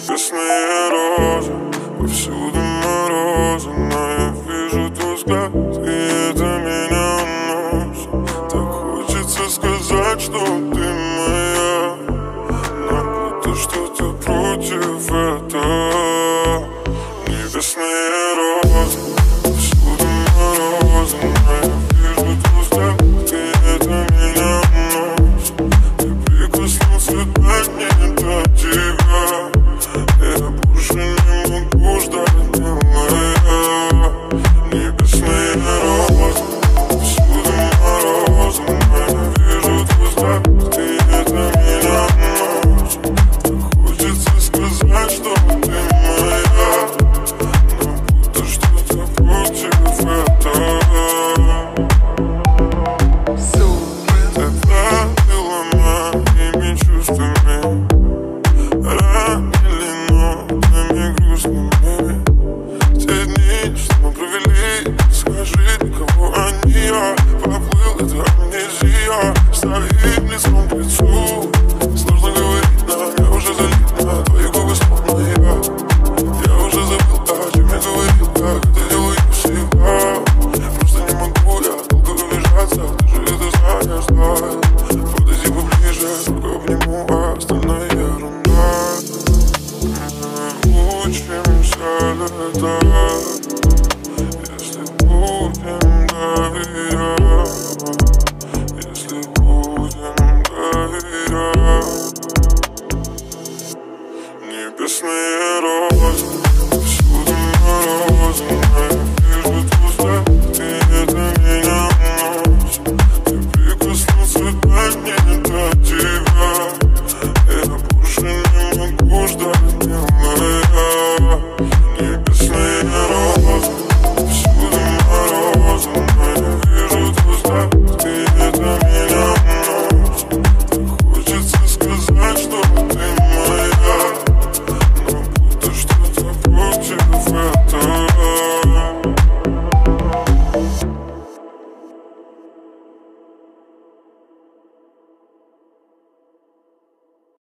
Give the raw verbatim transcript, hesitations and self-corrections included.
Небесные розы, повсюду морозы, но я вижу твой взгляд, и это меня уносит. Так хочется сказать, что ты моя, но будто что-то против этого. Небесные розы, повсюду морозы, но я вижу твой взгляд, и это меня уносит. Ты прикоснулся до не до тебя. Я больше не могу ждать, милая. Небесные розы, всюду морозы, но я вижу твой взгляд, и это меня уносит. Так хочется сказать, что ты моя, но будто что-то против этого. Ты правила моими чувствами, ранили нотами грустными. Те дни, что мы провели, скажи, для кого они. Я поплыл, это амнезия, стоит лицом к лицу. Сложно говорить, но я уже залит на твои губы, словно я. Я уже забыл, о чем я говорил, как это делаю всегда. Просто не могу я долго уезжаться, ты же это знаешь, да. Подойди поближе, только обниму, а остальное ерунда. Учимся летать, если будем доверять, если будем доверять. Небесные розы,